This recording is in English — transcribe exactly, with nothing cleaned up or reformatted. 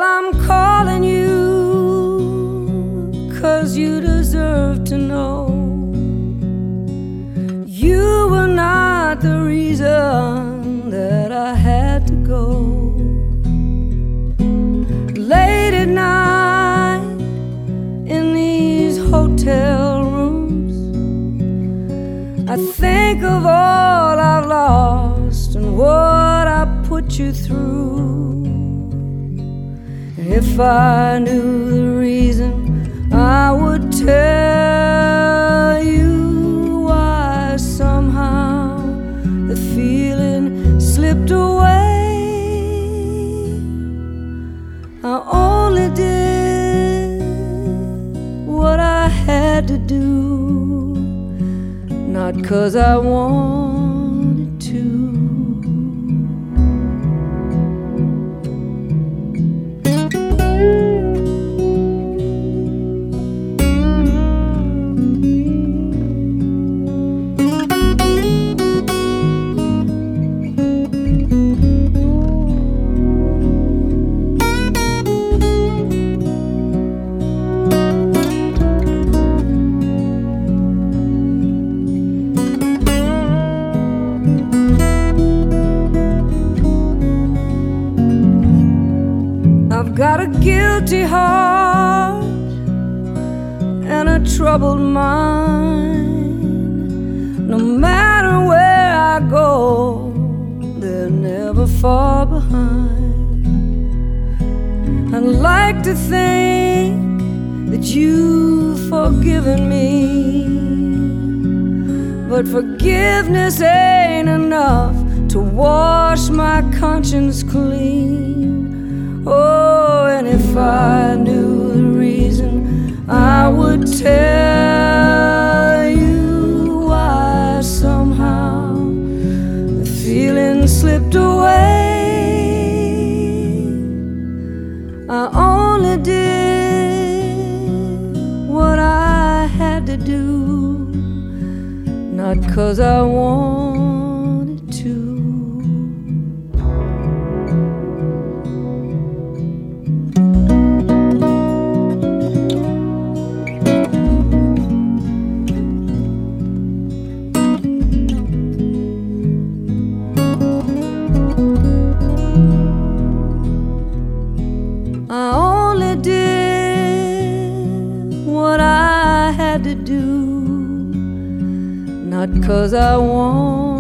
I'm calling you 'cause you deserve to know you were not the reason that I had to go. Late at night in these hotel rooms, I think of all I've lost and what I put you through. And if I knew the reason, I would tell you why somehow the feeling slipped away. I only did what I had to do, not 'cause I wanted to. I've got a guilty heart and a troubled mind. No matter where I go, they're never far behind. I'd like to think that you've forgiven me, but forgiveness ain't enough to wash my conscience clean. Oh, and if I knew the reason, I would tell you why somehow the feeling slipped away. I only did what I had to do, not 'cause I wanted to. I only did what I had to do, not 'cause I want